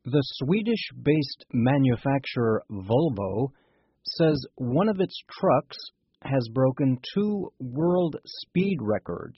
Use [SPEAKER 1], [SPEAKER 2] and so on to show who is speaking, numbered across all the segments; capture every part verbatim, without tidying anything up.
[SPEAKER 1] The Swedish-based manufacturer Volvo says one of its trucks has broken two world speed records.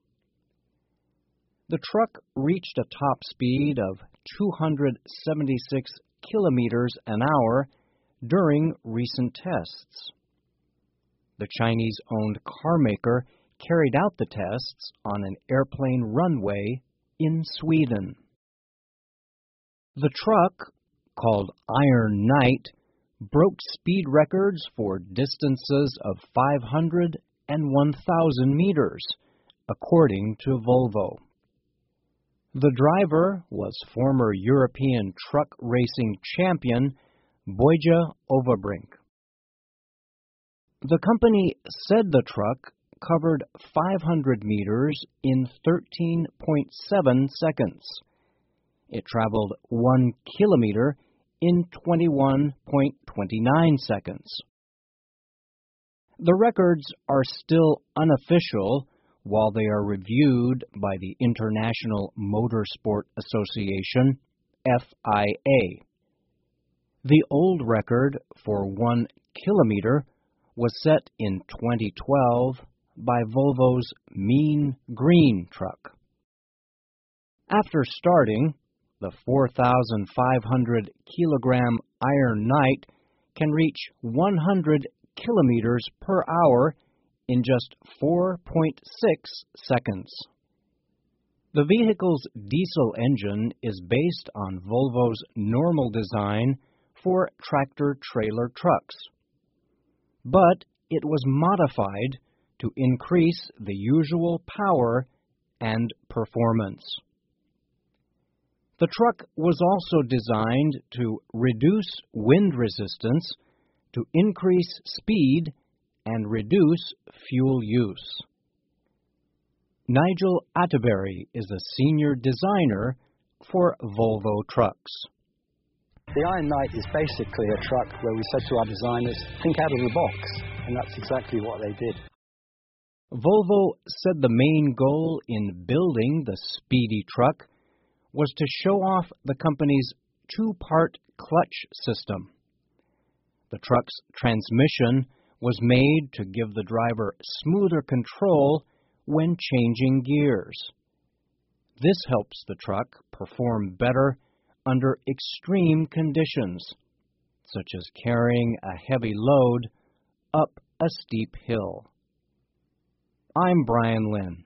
[SPEAKER 1] The truck reached a top speed of two hundred seventy-six kilometers an hour during recent tests. The Chinese-owned carmaker carried out the tests on an airplane runway in Sweden. The truck, called Iron Knight, broke speed records for distances of five hundred and one thousand meters, according to Volvo. The driver was former European truck racing champion Boyja Overbrink. The company said the truck covered five hundred meters in thirteen point seven seconds. It traveled one kilometer in twenty-one point two nine seconds. The records are still unofficial while they are reviewed by the International Motorsport Association, F I A. The old record for one kilometer was set in twenty twelve by Volvo's Mean Green truck. After starting, the four thousand five hundred kilogram Iron Knight can reach one hundred kilometers per hour in just four point six seconds. The vehicle's diesel engine is based on Volvo's normal design for tractor-trailer trucks, but it was modified to increase the usual power and performance. The truck was also designed to reduce wind resistance, to increase speed, and reduce fuel use. Nigel Atterbury is a senior designer for Volvo Trucks.
[SPEAKER 2] The Iron Knight is basically a truck where we said to our designers, think out of the box, and that's exactly what they did.
[SPEAKER 1] Volvo said the main goal in building the speedy truck was to show off the company's two-part clutch system. The truck's transmission was made to give the driver smoother control when changing gears. This helps the truck perform better under extreme conditions, such as carrying a heavy load up a steep hill. I'm Brian Lynn.